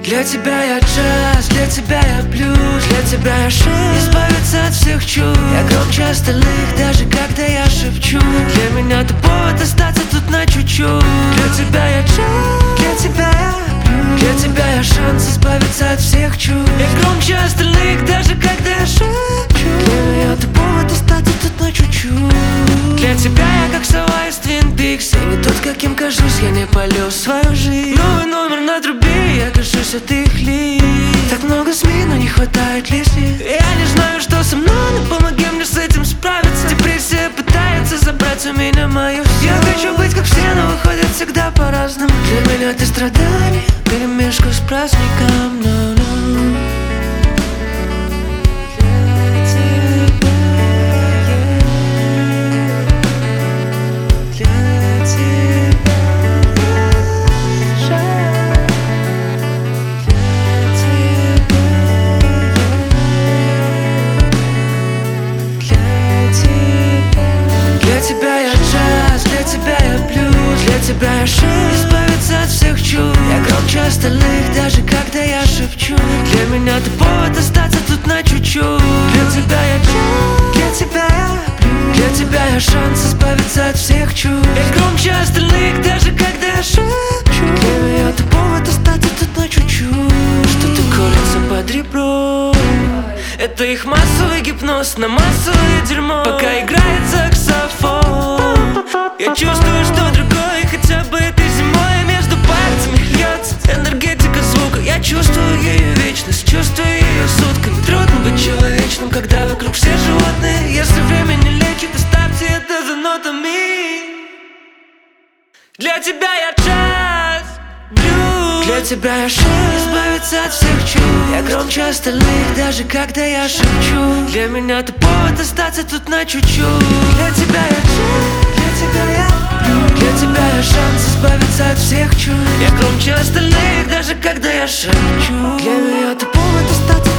Для тебя я джаз, для тебя я блюз, для тебя я шут. Избавиться от всех чувств, я громче остальных, даже когда я шепчу. Для меня ты повод остаться тут на чуть-чуть. Для тебя я джаз, для тебя я блюз, для тебя я шанс избавиться от всех чувств. Я громче остальных, даже когда я шепчу. Для меня ты повод остаться тут на чуть-чуть. Для тебя я как сова из Twin Peaks, и не тот, каким кажусь, я не полю свою жизнь. Новый номер на трубе, я кашусь от их лиц. Так много СМИ, но не хватает лишних. Я не знаю, что со мной, но помоги мне с этим справиться. Депрессия пытается забрать у меня мою все. Я хочу быть как все, но выходит всегда по-разному. Для меня ты страдание, перемешку с праздником, no, no. Для тебя я джаз, для тебя я блюз, для тебя я шут. Избавиться от всех чувств, я громче остальных, даже когда я шепчу. Для меня ты повод остаться тут на чуть-чуть. Для тебя я джаз, для тебя я блюз, для тебя я шанс избавиться от всех чувств. Я громче остальных, даже когда я шепчу. Для меня ты повод остаться тут на чуть-чуть. Что-то колется под ребром, это их массовый гипноз на массовое дерьмо. Пока играет саксофон, я чувствую, что другой, хотя бы этой зимой между пальцами льется энергетика звука. Я чувствую ее вечность, чувствую ее сутками. Трудно быть человечным, когда вокруг все животные. Если время не лечит, оставьте это за нотами. Для тебя я джаз, блюз, для тебя я шут. Избавиться от всех чувств, я громче остальных, даже когда я шепчу. Для меня ты повод остаться тут на чуть-чуть. Для тебя я джаз, для тебя я блюз, для тебя я шанс избавиться от всех чувств. Я громче остальных, даже когда я шепчу. Для меня ты повод остаться